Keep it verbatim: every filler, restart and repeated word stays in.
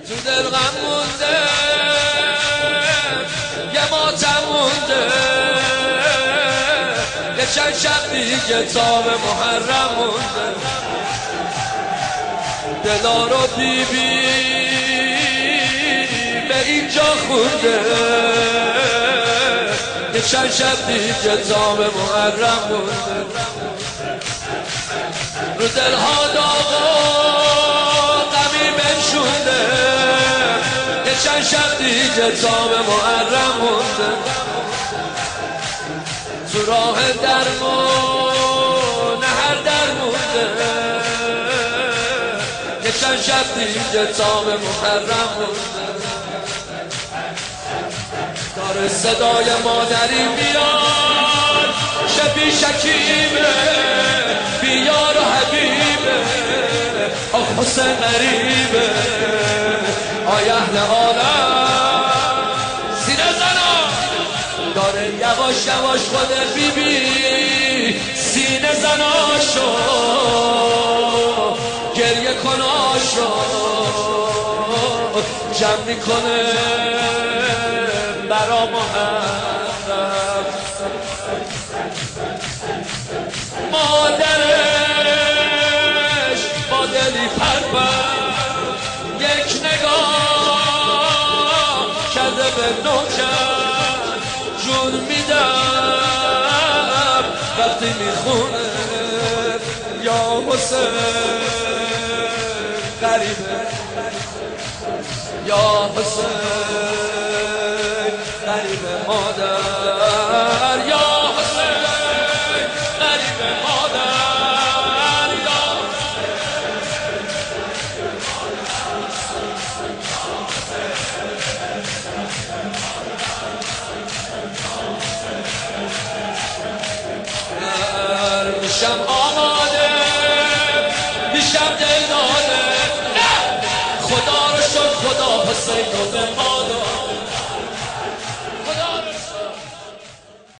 تو دل غم مونده یه ماتم مونده یه چند شب دیگه تا به محرم مونده دلا رو بی بی به اینجا خونده یه چند شب دیگه تا به محرم مونده رو دلها داغ و غمی بنشونده یه چند شب دیگه تا به محرم مونده تو راه درمون هر در مونده یه چند شب دیگه تا به محرم مونده داره صدای مادری میاد شبی شکیبه بیار و حبیبه آخ حسین غریبه آی اهل عالم سینه زنا داره یواش یواش خود بی بی سینه زناشو گریه کناشو جمع میکنه برا محرم مادرش با دلی پرپر یک نگاه کرده به نوکر جون میدم وقتی میخونه یا حسین غریبه یا حسین غریبه مادر یا حسین غریبه مادر یا میشم آماده میشم دل داده خدا رو شد خدا حسین رو به ما